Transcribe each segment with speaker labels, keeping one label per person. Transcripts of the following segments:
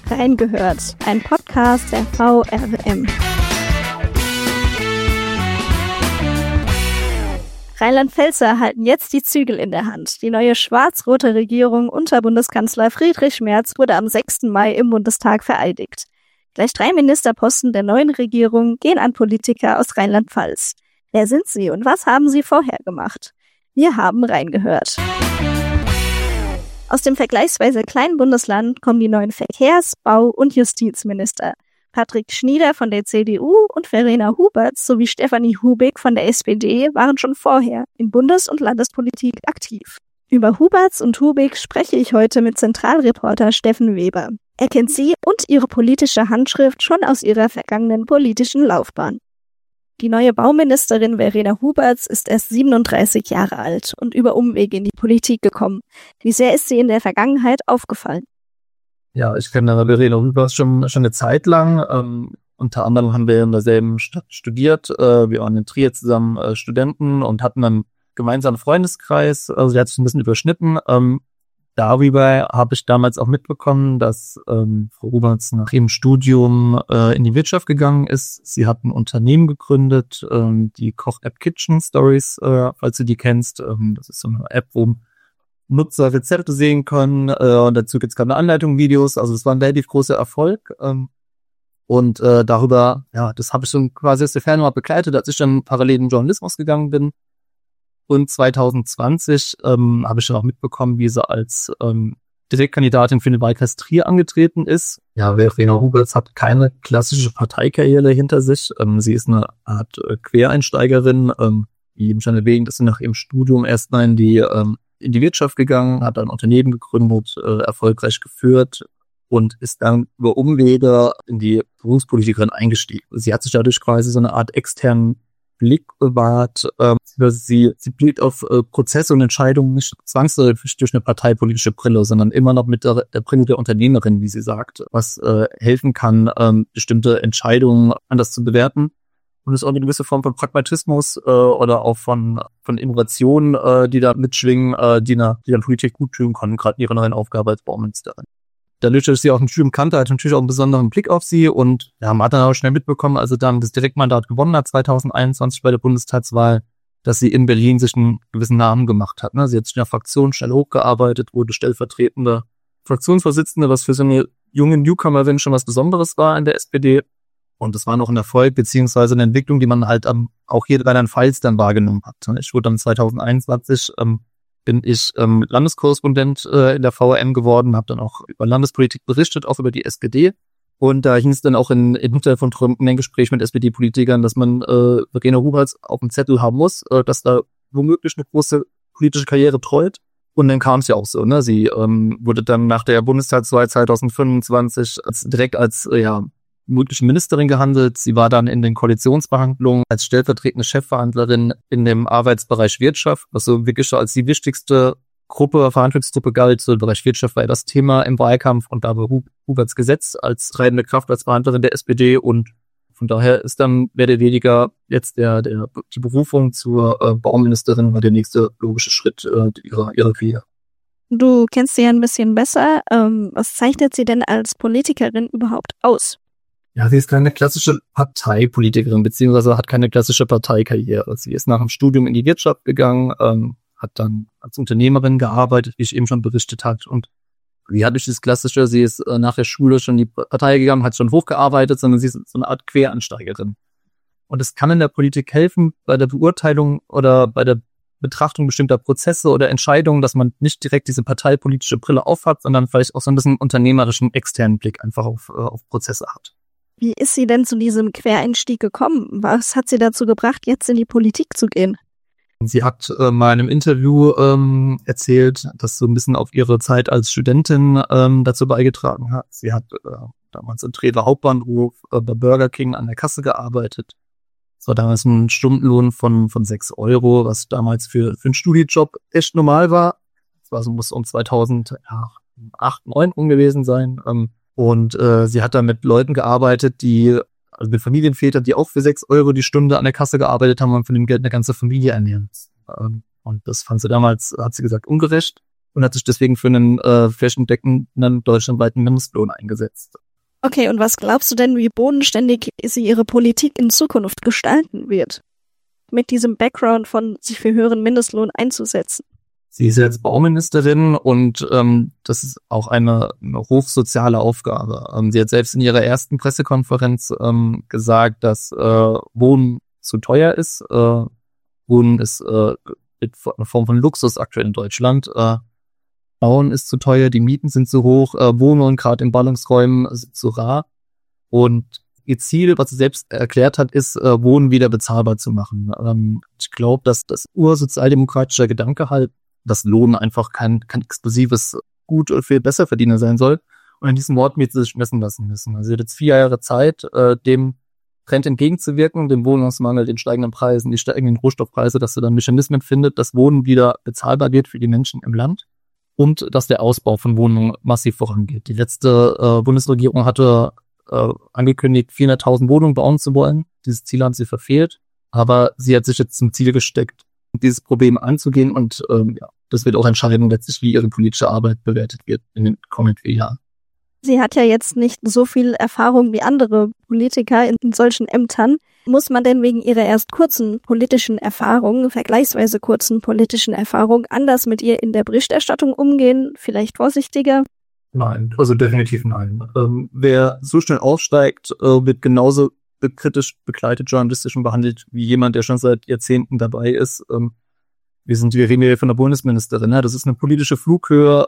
Speaker 1: Reingehört, ein Podcast der VRM. Rheinland-Pfälzer halten jetzt die Zügel in der Hand. Die neue schwarz-rote Regierung unter Bundeskanzler Friedrich Merz wurde am 6. Mai im Bundestag vereidigt. Gleich 3 Ministerposten der neuen Regierung gehen an Politiker aus Rheinland-Pfalz. Wer sind sie und was haben sie vorher gemacht? Wir haben reingehört. Aus dem vergleichsweise kleinen Bundesland kommen die neuen Verkehrs-, Bau- und Justizminister. Patrick Schnieder von der CDU und Verena Huberts sowie Stefanie Hubig von der SPD waren schon vorher in Bundes- und Landespolitik aktiv. Über Huberts und Hubig spreche ich heute mit Zentralreporter Steffen Weber. Er kennt sie und ihre politische Handschrift schon aus ihrer vergangenen politischen Laufbahn. Die neue Bauministerin Verena Huberts ist erst 37 Jahre alt und über Umwege in die Politik gekommen. Wie sehr ist sie in der Vergangenheit aufgefallen?
Speaker 2: Ja, ich kenne Verena Huberts schon eine Zeit lang. Unter anderem haben wir in derselben Stadt studiert. Wir waren in Trier zusammen Studenten und hatten einen gemeinsamen Freundeskreis. Also der hat sich ein bisschen überschnitten. Darüber habe ich damals auch mitbekommen, dass Frau Huberts nach ihrem Studium in die Wirtschaft gegangen ist. Sie hat ein Unternehmen gegründet, die Koch-App Kitchen Stories, falls du die kennst. Das ist so eine App, wo Nutzer Rezepte sehen können. Und dazu gibt es keine Anleitungsvideos. Also es war ein relativ großer Erfolg. Und darüber, ja, das habe ich schon quasi aus der Ferne mal begleitet, als ich dann parallel in den Journalismus gegangen bin. Und 2020 habe ich dann auch mitbekommen, wie sie als Direktkandidatin für den Wahlkreis Trier angetreten ist. Ja, Verena Huberts hat keine klassische Parteikarriere hinter sich. Sie ist eine Art Quereinsteigerin, wie eben schon erwähnt, ist sie nach ihrem Studium erstmal in die Wirtschaft gegangen, hat ein Unternehmen gegründet, erfolgreich geführt und ist dann über Umwege in die Berufspolitikerin eingestiegen. Sie hat sich dadurch quasi so eine Art externen Blick bewahrt. Sie blickt auf Prozesse und Entscheidungen nicht zwangsläufig durch eine parteipolitische Brille, sondern immer noch mit der Brille der Unternehmerin, wie sie sagt, was helfen kann, bestimmte Entscheidungen anders zu bewerten. Und es ist auch eine gewisse Form von Pragmatismus oder auch von Innovationen, die da mitschwingen, die der Politik gut tun können, gerade in ihrer neuen Aufgabe als Bauministerin. Dadurch, dass sie auch ein Studium kannte, hat natürlich auch einen besonderen Blick auf sie und ja, man hat dann auch schnell mitbekommen, als sie dann das Direktmandat gewonnen hat 2021 bei der Bundestagswahl, dass sie in Berlin sich einen gewissen Namen gemacht hat. Sie hat sich in der Fraktion schnell hochgearbeitet, wurde stellvertretende Fraktionsvorsitzende, was für so eine junge Newcomerin schon was Besonderes war in der SPD. Und das war noch ein Erfolg, beziehungsweise eine Entwicklung, die man halt auch hier in Rheinland-Pfalz dann wahrgenommen hat. Ich wurde dann 2021 bin ich Landeskorrespondent in der VRM geworden, habe dann auch über Landespolitik berichtet, auch über die SPD. Und da hing es dann auch in Hotel von Trump in einem Gespräch mit SPD-Politikern, dass man Verena Huberts auf dem Zettel haben muss, dass da womöglich eine große politische Karriere treut. Und dann kam es ja auch so, ne? Sie wurde dann nach der Bundestagswahl 2025 direkt als mögliche Ministerin gehandelt. Sie war dann in den Koalitionsverhandlungen als stellvertretende Chefverhandlerin in dem Arbeitsbereich Wirtschaft, was so wirklich so als die wichtigste Verhandlungsgruppe galt. So im Bereich Wirtschaft war ja das Thema im Wahlkampf und da war Huberts Gesetz als treibende Kraft, als Verhandlerin der SPD und von daher ist dann mehr oder weniger jetzt die Berufung zur Bauministerin war der nächste logische Schritt ihrer Karriere.
Speaker 1: Du kennst sie ja ein bisschen besser. Was zeichnet sie denn als Politikerin überhaupt aus?
Speaker 2: Ja, sie ist keine klassische Parteipolitikerin, beziehungsweise hat keine klassische Parteikarriere. Sie ist nach dem Studium in die Wirtschaft gegangen, hat dann als Unternehmerin gearbeitet, wie ich eben schon berichtet habe. Und sie hat nicht das Klassische, sie ist nach der Schule schon in die Partei gegangen, hat schon hochgearbeitet, sondern sie ist so eine Art Quereinsteigerin. Und es kann in der Politik helfen, bei der Beurteilung oder bei der Betrachtung bestimmter Prozesse oder Entscheidungen, dass man nicht direkt diese parteipolitische Brille aufhat, sondern vielleicht auch so ein bisschen unternehmerischen externen Blick einfach auf Prozesse hat.
Speaker 1: Wie ist sie denn zu diesem Quereinstieg gekommen? Was hat sie dazu gebracht, jetzt in die Politik zu gehen?
Speaker 2: Sie hat mal in einem Interview erzählt, dass so ein bisschen auf ihre Zeit als Studentin dazu beigetragen hat. Sie hat damals im Trierer Hauptbahnhof bei Burger King an der Kasse gearbeitet. Das war damals ein Stundenlohn von 6 Euro, was damals für einen Studienjob echt normal war. Das muss um 2008, 2009 rum gewesen sein. Und sie hat da mit Leuten gearbeitet, also mit Familienvätern, die auch für 6 Euro die Stunde an der Kasse gearbeitet haben und von dem Geld eine ganze Familie ernähren. Und das fand sie damals, hat sie gesagt, ungerecht. und hat sich deswegen für einen flächendeckenden deutschlandweiten Mindestlohn eingesetzt.
Speaker 1: Okay, und was glaubst du denn, wie bodenständig sie ihre Politik in Zukunft gestalten wird? Mit diesem Background von sich für höheren Mindestlohn einzusetzen.
Speaker 2: Sie ist jetzt Bauministerin und das ist auch eine hochsoziale Aufgabe. Sie hat selbst in ihrer ersten Pressekonferenz gesagt, dass Wohnen zu teuer ist. Wohnen ist eine Form von Luxus aktuell in Deutschland. Bauen ist zu teuer, die Mieten sind zu hoch, Wohnungen gerade in Ballungsräumen sind zu rar. Und ihr Ziel, was sie selbst erklärt hat, ist, Wohnen wieder bezahlbar zu machen. Ich glaube, dass das ursozialdemokratischer Gedanke halt, dass Lohn einfach kein exklusives Gut oder viel besser Verdiener sein soll. Und in diesem Wort wird sie sich messen lassen müssen. Also sie hat jetzt 4 Jahre Zeit, dem Trend entgegenzuwirken, dem Wohnungsmangel, den steigenden Preisen, die steigenden Rohstoffpreise, dass sie dann Mechanismen findet, dass Wohnen wieder bezahlbar wird für die Menschen im Land. Und dass der Ausbau von Wohnungen massiv vorangeht. Die letzte Bundesregierung hatte angekündigt, 400.000 Wohnungen bauen zu wollen. Dieses Ziel haben sie verfehlt. Aber sie hat sich jetzt zum Ziel gesteckt, dieses Problem anzugehen. Und das wird auch entscheiden, letztlich, wie ihre politische Arbeit bewertet wird in den kommenden 4 Jahren.
Speaker 1: Sie hat ja jetzt nicht so viel Erfahrung wie andere Politiker in solchen Ämtern. Muss man denn wegen ihrer erst kurzen politischen Erfahrung, vergleichsweise kurzen politischen Erfahrung, anders mit ihr in der Berichterstattung umgehen? Vielleicht vorsichtiger?
Speaker 2: Nein, also definitiv nein. Wer so schnell aufsteigt, wird genauso kritisch begleitet, journalistisch und behandelt, wie jemand, der schon seit Jahrzehnten dabei ist. Wir reden hier von der Bundesministerin, ne? Das ist eine politische Flughöhe,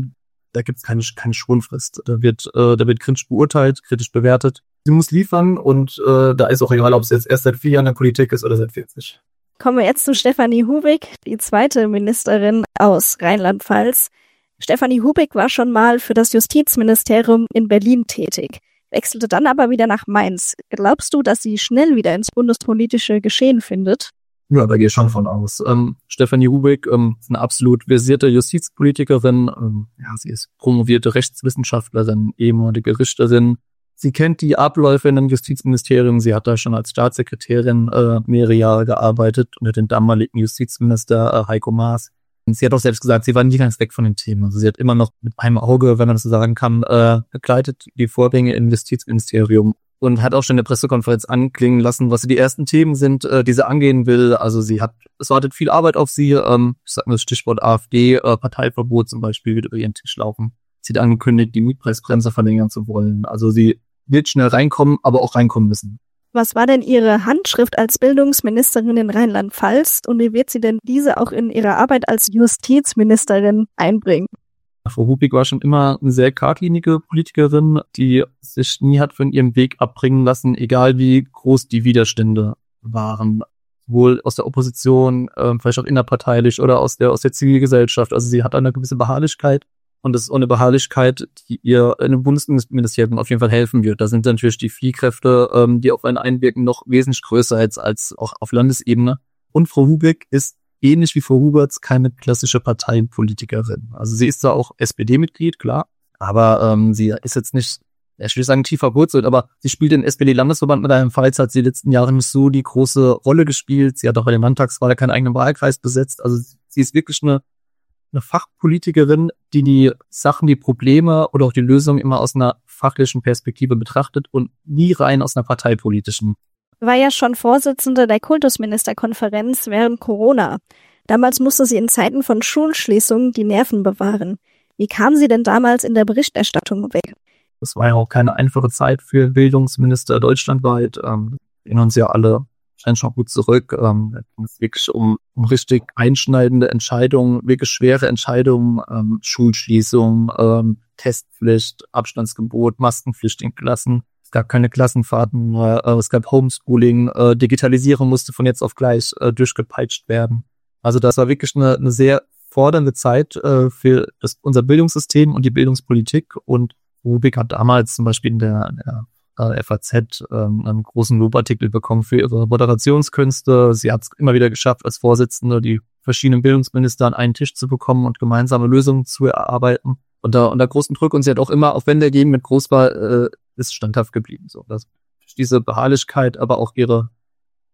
Speaker 2: da gibt es keine Schonfrist. Da wird kritisch beurteilt, kritisch bewertet. Sie muss liefern und da ist auch egal, ob es jetzt erst seit 4 Jahren in der Politik ist oder seit 40.
Speaker 1: Kommen wir jetzt zu Stefanie Hubig, die zweite Ministerin aus Rheinland-Pfalz. Stefanie Hubig war schon mal für das Justizministerium in Berlin tätig, wechselte dann aber wieder nach Mainz. Glaubst du, dass sie schnell wieder ins bundespolitische Geschehen findet?
Speaker 2: Ja, da gehe ich schon von aus. Stefanie Hubig ist eine absolut versierte Justizpolitikerin. Sie ist promovierte Rechtswissenschaftlerin, ehemalige Richterin. Sie kennt die Abläufe in dem Justizministerium. Sie hat da schon als Staatssekretärin mehrere Jahre gearbeitet unter den damaligen Justizminister Heiko Maas. Und sie hat auch selbst gesagt, sie war nie ganz weg von dem Thema. Also sie hat immer noch mit einem Auge, wenn man das so sagen kann, begleitet die Vorgänge im Justizministerium und hat auch schon in der Pressekonferenz anklingen lassen, was die ersten Themen sind, die sie angehen will. Also es wartet viel Arbeit auf sie. Ich sag mal das Stichwort AfD, Parteiverbot zum Beispiel wird über ihren Tisch laufen. Sie hat angekündigt, die Mietpreisbremse verlängern zu wollen. Also sie wird schnell reinkommen, aber auch reinkommen müssen.
Speaker 1: Was war denn Ihre Handschrift als Bildungsministerin in Rheinland-Pfalz und wie wird sie denn diese auch in ihrer Arbeit als Justizministerin einbringen?
Speaker 2: Frau Hubig war schon immer eine sehr geradlinige Politikerin, die sich nie hat von ihrem Weg abbringen lassen, egal wie groß die Widerstände waren. Sowohl aus der Opposition, vielleicht auch innerparteilich oder aus der Zivilgesellschaft. Also sie hat eine gewisse Beharrlichkeit. Und das ist auch eine Beharrlichkeit, die ihr in einem Bundesministerium auf jeden Fall helfen wird. Da sind natürlich die Fliehkräfte, die auf einen einwirken, noch wesentlich größer als auch auf Landesebene. Und Frau Hubig ist ähnlich wie Frau Huberts keine klassische Parteienpolitikerin. Also sie ist zwar auch SPD-Mitglied, klar, aber sie ist jetzt nicht, ich will sagen, tiefer verwurzelt, aber sie spielt den SPD-Landesverband mit einem Pfalz, hat sie in den letzten Jahren nicht so die große Rolle gespielt. Sie hat auch bei der Landtagswahl keinen eigenen Wahlkreis besetzt. Also sie ist wirklich eine Fachpolitikerin, die Sachen, die Probleme oder auch die Lösungen immer aus einer fachlichen Perspektive betrachtet und nie rein aus einer parteipolitischen.
Speaker 1: War ja schon Vorsitzende der Kultusministerkonferenz während Corona. Damals musste sie in Zeiten von Schulschließungen die Nerven bewahren. Wie kam sie denn damals in der Berichterstattung weg?
Speaker 2: Das war ja auch keine einfache Zeit für Bildungsminister deutschlandweit. Wir erinnern uns ja alle schon gut zurück. Da ging es wirklich um richtig einschneidende Entscheidungen, wirklich schwere Entscheidungen, Schulschließung, Testpflicht, Abstandsgebot, Maskenpflicht in Klassen. Es gab keine Klassenfahrten mehr, es gab Homeschooling, Digitalisierung musste von jetzt auf gleich durchgepeitscht werden. Also das war wirklich eine sehr fordernde Zeit für unser Bildungssystem und die Bildungspolitik. Und Hubig hat damals zum Beispiel in der FAZ einen großen Lobartikel bekommen für ihre Moderationskünste. Sie hat es immer wieder geschafft, als Vorsitzende die verschiedenen Bildungsminister an einen Tisch zu bekommen und gemeinsame Lösungen zu erarbeiten. Unter großen Druck. Und sie hat auch immer, auch wenn der Gegenwind groß war, ist standhaft geblieben. So, diese Beharrlichkeit, aber auch ihre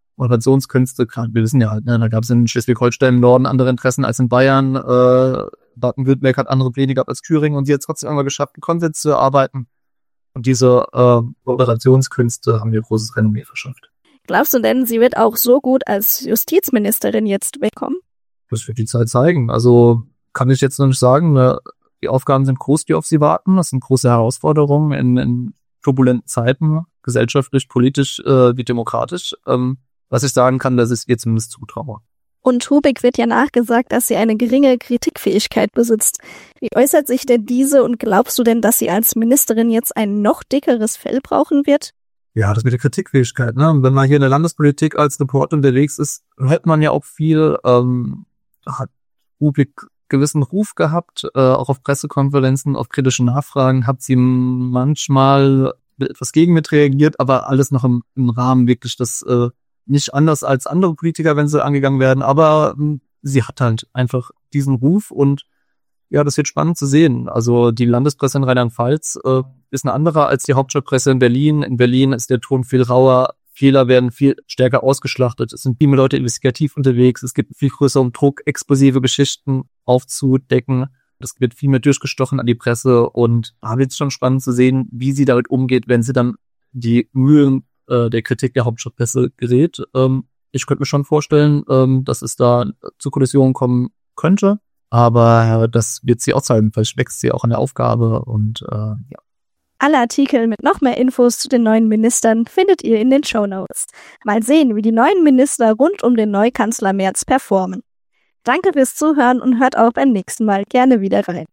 Speaker 2: Moderationskünste, gerade wir wissen ja halt, ne, da gab es in Schleswig-Holstein im Norden andere Interessen als in Bayern. Baden-Württemberg hat andere Pläne gehabt als Thüringen und sie hat es trotzdem immer geschafft, einen Konsens zu erarbeiten. Und diese Moderationskünste haben ihr großes Renommee verschafft.
Speaker 1: Glaubst du denn, sie wird auch so gut als Justizministerin jetzt wegkommen?
Speaker 2: Das wird die Zeit zeigen. Also kann ich jetzt noch nicht sagen. Ne? Die Aufgaben sind groß, die auf sie warten. Das sind große Herausforderungen in turbulenten Zeiten, gesellschaftlich, politisch wie demokratisch. Was ich sagen kann, dass ich ihr zumindest zutraue.
Speaker 1: Und Hubig wird ja nachgesagt, dass sie eine geringe Kritikfähigkeit besitzt. Wie äußert sich denn diese und glaubst du denn, dass sie als Ministerin jetzt ein noch dickeres Fell brauchen wird?
Speaker 2: Ja, das mit der Kritikfähigkeit, ne? Wenn man hier in der Landespolitik als Reporter unterwegs ist, hört man ja auch viel, hat Hubig gewissen Ruf gehabt, auch auf Pressekonferenzen, auf kritische Nachfragen, hat sie manchmal mit etwas Gegenwind reagiert, aber alles noch im Rahmen wirklich das nicht anders als andere Politiker, wenn sie angegangen werden, aber sie hat halt einfach diesen Ruf und ja, das wird spannend zu sehen. Also die Landespresse in Rheinland-Pfalz ist eine andere als die Hauptstadtpresse in Berlin. In Berlin ist der Ton viel rauer, Fehler werden viel stärker ausgeschlachtet. Es sind viel mehr Leute investigativ unterwegs, es gibt viel größeren Druck, explosive Geschichten aufzudecken. Das wird viel mehr durchgestochen an die Presse und da wird es schon spannend zu sehen, wie sie damit umgeht, wenn sie dann die Mühlen der Kritik der Hauptstadtpresse gerät. Ich könnte mir schon vorstellen, dass es da zu Kollisionen kommen könnte, aber das wird sie auch zeigen. Vielleicht wächst sie auch an der Aufgabe und ja.
Speaker 1: Alle Artikel mit noch mehr Infos zu den neuen Ministern findet ihr in den Shownotes. Mal sehen, wie die neuen Minister rund um den Neukanzler Merz performen. Danke fürs Zuhören und hört auch beim nächsten Mal gerne wieder rein.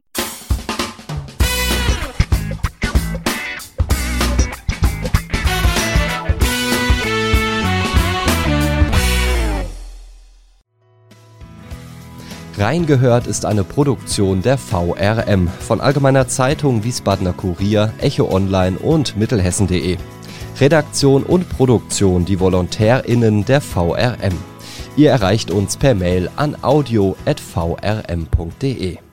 Speaker 3: Reingehört ist eine Produktion der VRM von Allgemeiner Zeitung, Wiesbadener Kurier, Echo Online und Mittelhessen.de. Redaktion und Produktion die VolontärInnen der VRM. Ihr erreicht uns per Mail an audio@vrm.de.